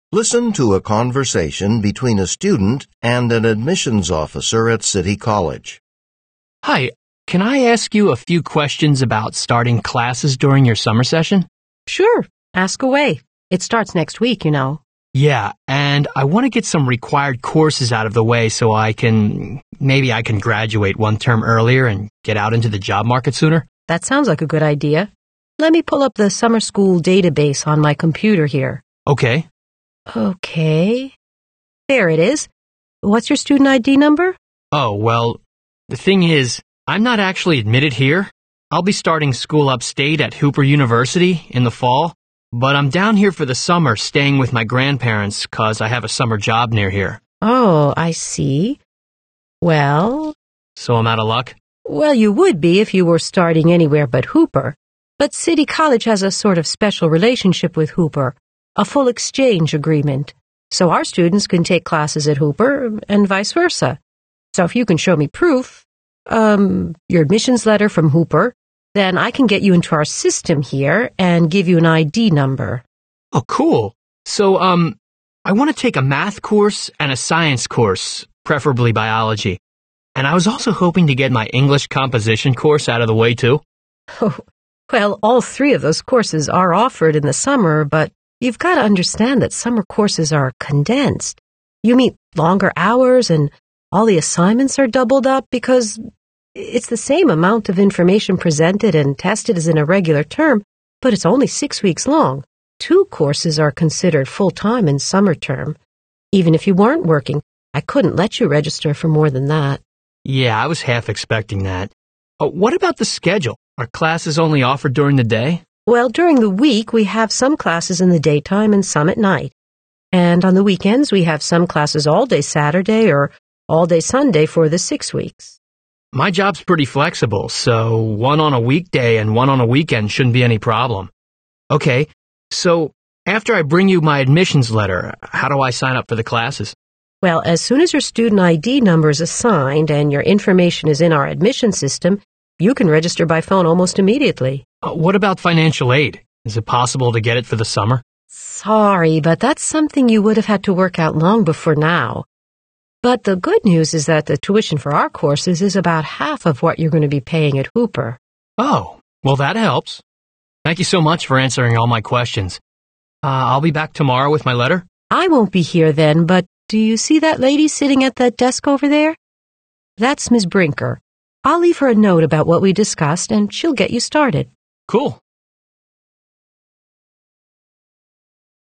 Listen to a conversation between a student and an admissions officer at City College. Hi, can I ask you a few questions about starting classes during your summer session? Sure, ask away. It starts next week, you know. Yeah, and I want to get some required courses out of the way so maybe I can graduate one term earlier and get out into the job market sooner. That sounds like a good idea. Let me pull up the summer school database on my computer here. Okay. Okay. There it is. What's your student ID number? Oh, well, the thing is, I'm not actually admitted here. I'll be starting school upstate at Hooper University in the fall, but I'm down here for the summer staying with my grandparents 'cause I have a summer job near here. Oh, I see. Well... So I'm out of luck? Well, you would be if you were starting anywhere but Hooper. But City College has a sort of special relationship with Hooper, a full exchange agreement. So our students can take classes at Hooper and vice versa. So if you can show me proof, your admissions letter from Hooper, then I can get you into our system here and give you an ID number. Oh, cool. So, I want to take a math course and a science course, preferably biology. And I was also hoping to get my English composition course out of the way, too. Oh, well, all three of those courses are offered in the summer, but you've got to understand that summer courses are condensed. You meet longer hours and all the assignments are doubled up because it's the same amount of information presented and tested as in a regular term, but it's only 6 weeks long. 2 courses are considered full-time in summer term. Even if you weren't working, I couldn't let you register for more than that. Yeah, I was half expecting that. What about the schedule? Are classes only offered during the day? Well, during the week, we have some classes in the daytime and some at night. And on the weekends, we have some classes all day Saturday or all day Sunday for the 6 weeks. My job's pretty flexible, so one on a weekday and one on a weekend shouldn't be any problem. Okay, so after I bring you my admissions letter, how do I sign up for the classes? Well, as soon as your student ID number is assigned and your information is in our admission system, you can register by phone almost immediately. What about financial aid? Is it possible to get it for the summer? Sorry, but that's something you would have had to work out long before now. But the good news is that the tuition for our courses is about half of what you're going to be paying at Hooper. Oh, well, that helps. Thank you so much for answering all my questions. I'll be back tomorrow with my letter. I won't be here then, but do you see that lady sitting at that desk over there? That's Ms. Brinker. I'll leave her a note about what we discussed, and she'll get you started. Cool.